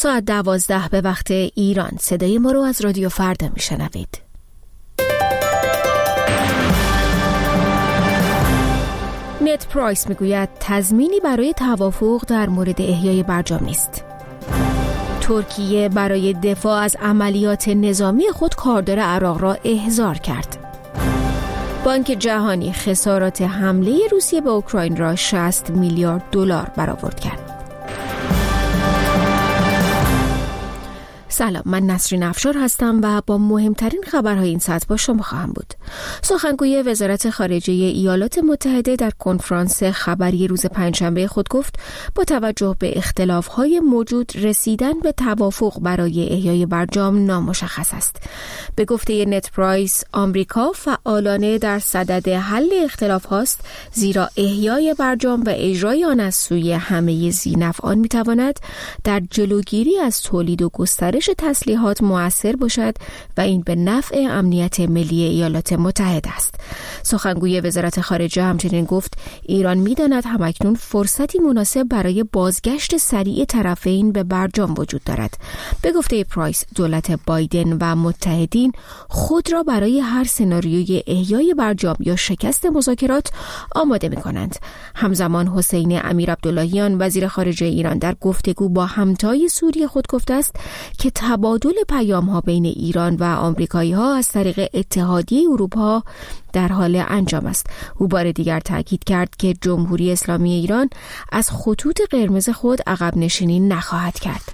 ساعت 12 به وقت ایران. صدای ما رو از رادیو فردا میشنوید. نت پرایس میگوید تضمینی برای توافق در مورد احیای برجام نیست. ترکیه برای دفاع از عملیات نظامی خود کاردار عراق را احضار کرد. بانک جهانی خسارات حمله روسیه به اوکراین را 60 میلیارد دلار برآورد کرد. سلام، من نسرین افشار هستم و با مهمترین خبرهای این ساعت با شما خواهم بود. سخنگوی وزارت خارجه ایالات متحده در کنفرانس خبری روز پنجشنبه خود گفت با توجه به اختلاف‌های موجود رسیدن به توافق برای احیای برجام نامشخص است. به گفته نت پرایس، آمریکا فعالانه در صدد حل اختلاف هاست، زیرا احیای برجام و اجرای آن از سوی همه ذی‌نفعان می‌تواند در جلوگیری از تولید و گسترش تسلیحات مؤثر باشد و این به نفع امنیت ملی ایالات متحده است. سخنگوی وزارت خارجه همچنین گفت ایران می‌داند همکنون فرصتی مناسب برای بازگشت سریع طرفین به برجام وجود دارد. به گفته پرایس، دولت بایدن و متحدین خود را برای هر سناریوی احیای برجام یا شکست مذاکرات آماده می‌کنند. همزمان حسین امیرعبداللهیان وزیر خارجه ایران در گفتگو با همتای سوری خود گفته است که تبادل پیام‌ها بین ایران و آمریکایی‌ها از طریق اتحادیه اروپا در حال انجام است. او بار دیگر تاکید کرد که جمهوری اسلامی ایران از خطوط قرمز خود عقب نشینی نخواهد کرد.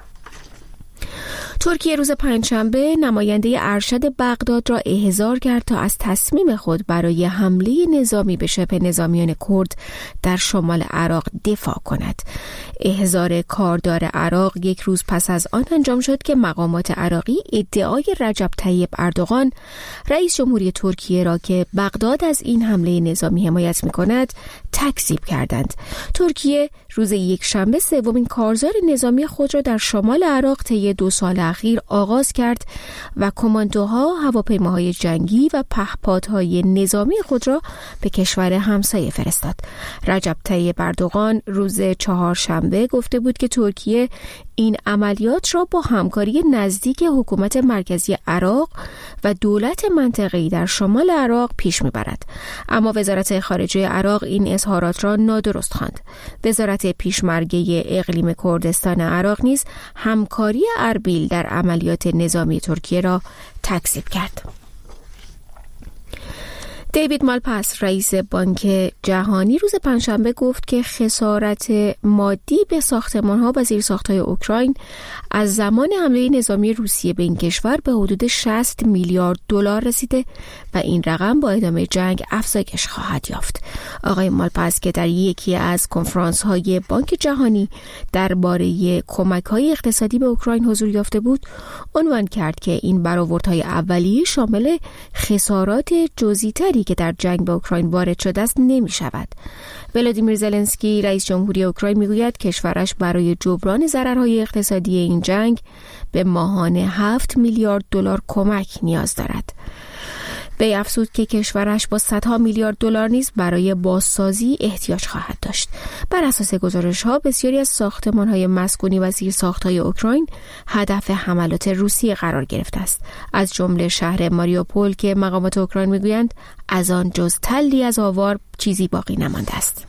ترکیه روز پنجشنبه نماینده ارشد بغداد را احضار کرد تا از تصمیم خود برای حمله نظامی به شبه نظامیان کرد در شمال عراق دفاع کند. احضار کاردار عراق یک روز پس از آن انجام شد که مقامات عراقی ادعای رجب طیب اردوغان رئیس جمهوری ترکیه را که بغداد از این حمله نظامی حمایت می‌کند تکذیب کردند. ترکیه روز یکشنبه سومین کارزار نظامی خود را در شمال عراق طی 2 سال اخیر آغاز کرد و کماندوها، هواپیماهای جنگی و پهپادهای نظامی خود را به کشور همسایه فرستاد. رجب طیب اردوغان روز چهارشنبه گفته بود که ترکیه این عملیات را با همکاری نزدیک حکومت مرکزی عراق و دولت منطقه‌ای در شمال عراق پیش می‌برد. اما وزارت خارجه عراق این اظهارات را نادرست خواند. وزارت پیشمرگه اقلیم کردستان عراق نیز همکاری اربیل در عملیات نظامی ترکیه را تکذیب کرد. دیوید مالپاس رئیس بانک جهانی روز پنجشنبه گفت که خسارت مادی به ساختمان‌ها و زیرساخت‌های اوکراین از زمان حمله نظامی روسیه به این کشور به حدود 60 میلیارد دلار رسیده و این رقم با ادامه جنگ افزایش خواهد یافت. آقای مالپاس که در یکی از کنفرانس‌های بانک جهانی درباره کمک‌های اقتصادی به اوکراین حضور یافته بود، عنوان کرد که این برآوردهای اولیه شامل خسارات جزئی‌تری که در جنگ با اوکراین وارد شده است نمی شود. ولادیمیر زلنسکی رئیس جمهوری اوکراین میگوید کشورش برای جبران ضررهای اقتصادی این جنگ به ماهانه 7 میلیارد دلار کمک نیاز دارد. وی افزود که کشورش با صدها میلیارد دلار نیز برای بازسازی احتیاج خواهد داشت. بر اساس گزارش‌ها بسیاری از ساختمان‌های مسکونی و زیرساخت‌های اوکراین هدف حملات روسیه قرار گرفته است، از جمله شهر ماریوپول که مقامات اوکراین میگویند از آن جز تلی از آوار چیزی باقی نمانده است.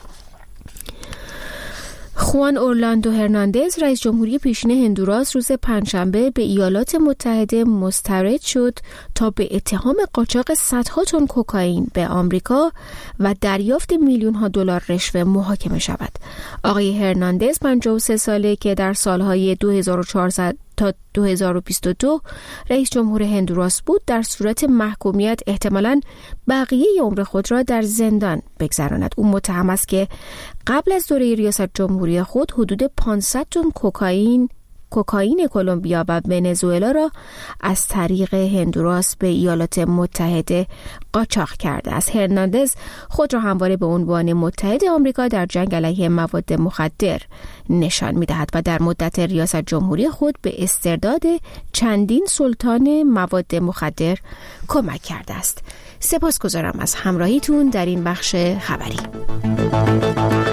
خوان اورلاندو هرناندز رئیس جمهوری پیشین هندوراس روز پنجشنبه به ایالات متحده مسترد شد تا به اتهام قاچاق صدها تن کوکائین به آمریکا و دریافت میلیون‌ها دلار رشوه محاکمه شود. آقای هرناندز 53 ساله که در سالهای 2014 تا 2022 رئیس جمهور هندوراس بود، در صورت محکومیت احتمالاً بقیه عمر خود را در زندان بگذراند. او متهم است که قبل از دوره ریاست جمهوری خود حدود 500 تن کوکائین کلمبیا و ونزوئلا را از طریق هندوراس به ایالات متحده قاچاق کرده است. هرناندز خود را همواره به عنوان متحد آمریکا در جنگ علیه مواد مخدر نشان می‌دهد و در مدت ریاست جمهوری خود به استرداد چندین سلطان مواد مخدر کمک کرده است. سپاسگزارم از همراهیتون در این بخش خبری.